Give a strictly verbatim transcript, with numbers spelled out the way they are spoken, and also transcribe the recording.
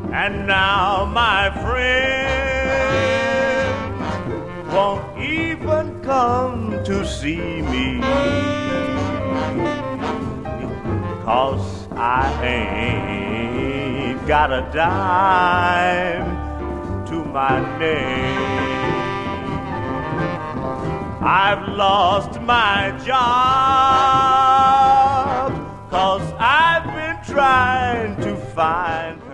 And now my friend won't even come to see me, 'cause I ain't got a dime to my name. I've lost my job 'cause I've been trying to find